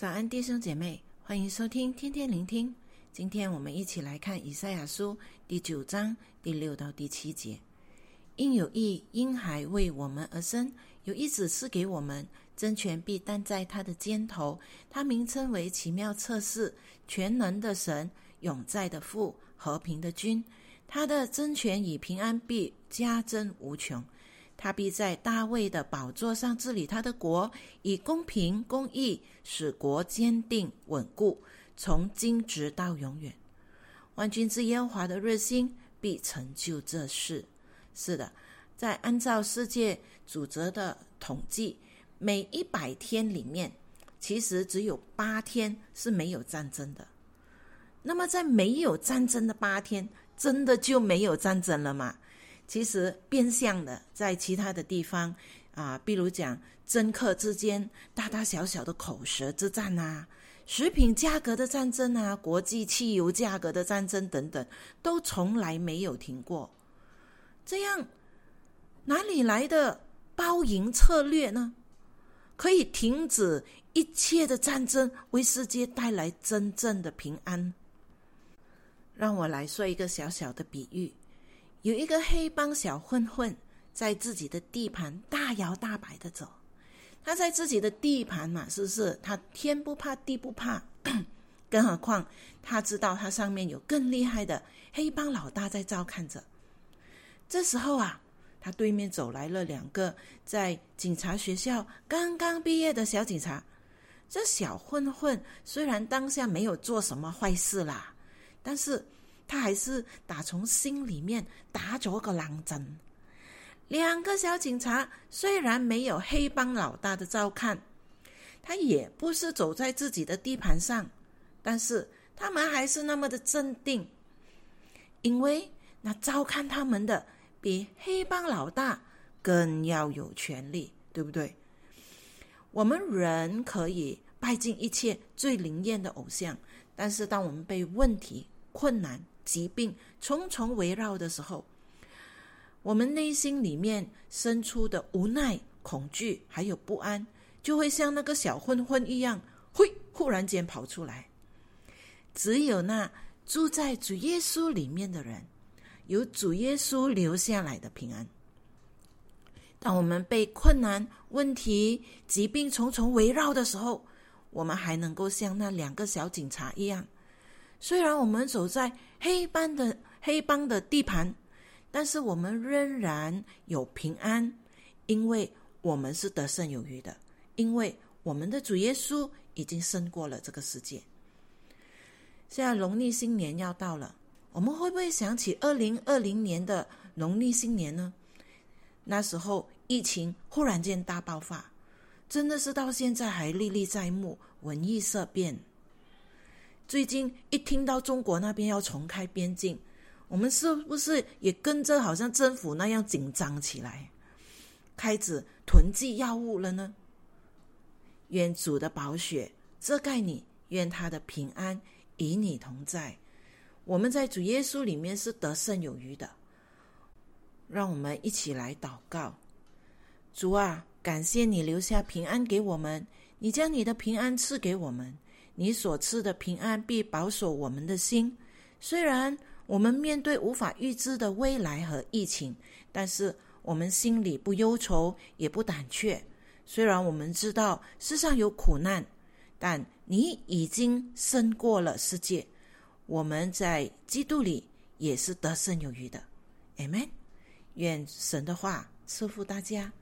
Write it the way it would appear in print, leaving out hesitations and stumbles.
早安弟兄姐妹，欢迎收听天天聆听。今天我们一起来看以赛亚书第9章第6到第7节。因有一婴孩为我们而生，有一子赐给我们，政权必担在他的肩头，他名称为奇妙策士，全能的神，永在的父，和平的君。他的政权与平安必加增无穷，他必在大卫的宝座上治理他的国，以公平公义使国坚定稳固，从今直到永远。万军之耶和华的热心必成就这事。是的，在按照世界组织的统计，每100天里面其实只有8天是没有战争的。那么在没有战争的8天，真的就没有战争了吗？其实变相的在其他的地方比如讲政客之间大大小小的口舌之战食品价格的战争国际汽油价格的战争等等，都从来没有停过。这样哪里来的包赢策略呢？可以停止一切的战争，为世界带来真正的平安。让我来说一个小小的比喻，有一个黑帮小混混在自己的地盘大摇大摆的走，他在自己的地盘嘛，是不是他天不怕地不怕更何况他知道他上面有更厉害的黑帮老大在照看着。这时候他对面走来了2个在警察学校刚刚毕业的小警察。这小混混虽然当下没有做什么坏事啦，但是他还是打从心里面打咗个冷震。2个小警察虽然没有黑帮老大的照看，他也不是走在自己的地盘上，但是他们还是那么的镇定，因为那照看他们的比黑帮老大更要有权利，对不对？我们人可以拜敬一切最灵验的偶像，但是当我们被问题、困难、疾病重重围绕的时候，我们内心里面生出的无奈、恐惧还有不安，就会像那个小混混一样，忽然间跑出来。只有那住在主耶稣里面的人，有主耶稣留下来的平安。当我们被困难、问题、疾病重重围绕的时候，我们还能够像那2个小警察一样，虽然我们走在黑帮的地盘，但是我们仍然有平安，因为我们是得胜有余的，因为我们的主耶稣已经胜过了这个世界。现在农历新年要到了，我们会不会想起2020年的农历新年呢？那时候疫情忽然间大爆发，真的是到现在还历历在目，闻异色变。最近一听到中国那边要重开边境，我们是不是也跟着好像政府那样紧张起来，开始囤积药物了呢？愿主的宝血遮盖你，愿他的平安与你同在。我们在主耶稣里面是得胜有余的。让我们一起来祷告。主啊，感谢你留下平安给我们，你将你的平安赐给我们，你所赐的平安必保守我们的心。虽然我们面对无法预知的未来和疫情，但是我们心里不忧愁也不胆怯。虽然我们知道世上有苦难，但你已经胜过了世界，我们在基督里也是得胜有余的。 Amen。 愿神的话赐福大家。